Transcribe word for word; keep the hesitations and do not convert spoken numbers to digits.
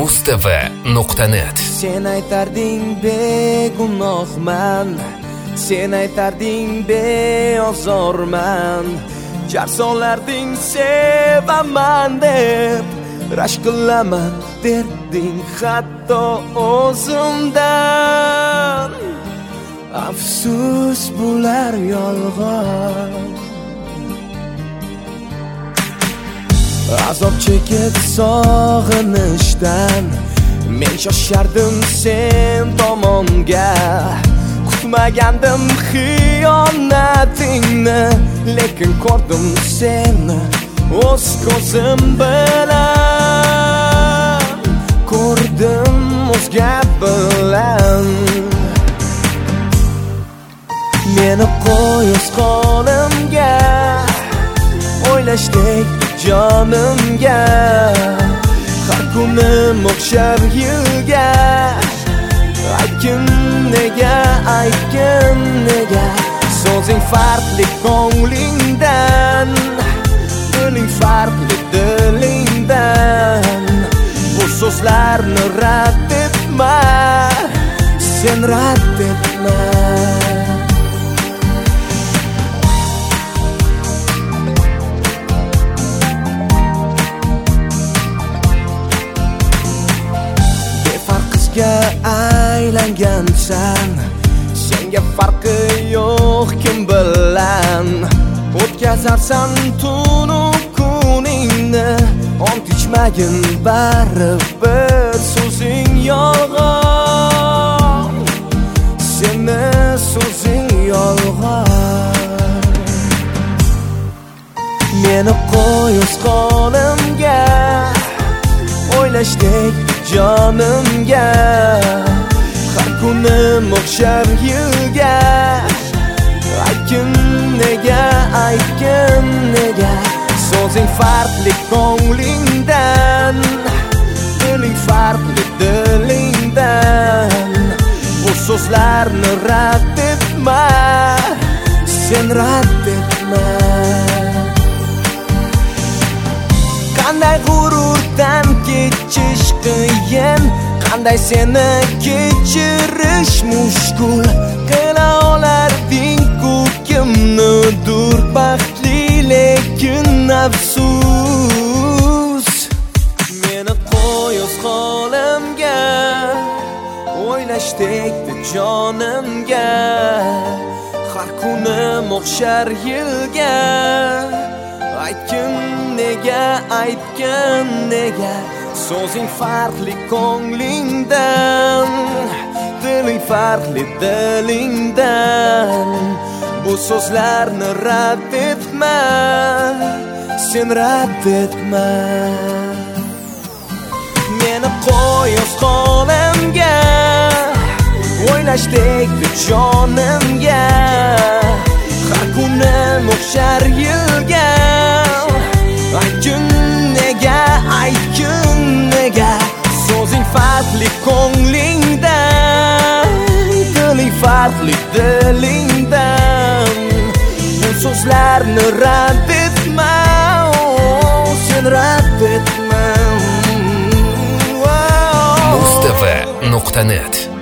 muz t v nuqta net. Sen aytarding begunohman, sen aytarding beozorman, jar solarding sevaman deb, rashk qilaman derding hatto o'zimdan. Afsus bular yolg'on, azob chekib sog'inishdan men shoshardim sen tomonga. Kutmagandim xiyonatingni, lekin ko'rdim seni o'z ko'zim bilan, ko'rdim o'zga bilan. Meni qo'y o'z qo'limga, o'ylashdek jonimga, har kunim o'xshar yilga. Aytgin nega, aytgin nega, so'zing farqli ko'nglingdan, diling farqli dilingdan. Bu so'zlarni rad etma, sen rad etma. Aylangansan, senga farqi yo'q kim bilan. O'tkazarsan tunu kuningni, ont ichmagin baribir so'zing yolg'on, seni so'zing yolg'on. Meni qo'y o'z qo'limga, o'ylashdek jonimga, har kunim o'xshar yilga. Aytgin nega, aytgin nega, so'zing farqli ko'nglingdan, diling farqli dilingdan. Bu so'zlarni rad etma, sen rad etma. Qanday g'ururdan kechish qiyin, qanday seni kechirish mushkul. Qila olarding-ku kimnidir baxtli, lekin afsus. Meni qo'y o'z qo'limga, o'ylashdek jonimga, har kunim o'xshar yilga. Aytgin nega, aytgin nega, so'zing farqli ko'nglingdan, diling farqli dilingdan. Bu so'zlarni rad etma, sen rad etma. Meni qo'y o'z qo'limga, o'ylashdek jonimga, har kunim o'xshar yilga. Aytgin nega, aytgin nega, so'zing farqli ko'nglingdan, diling farqli dilingdan. Bu so'zlarni rad etma, sen rad etma. muz t v nuqta net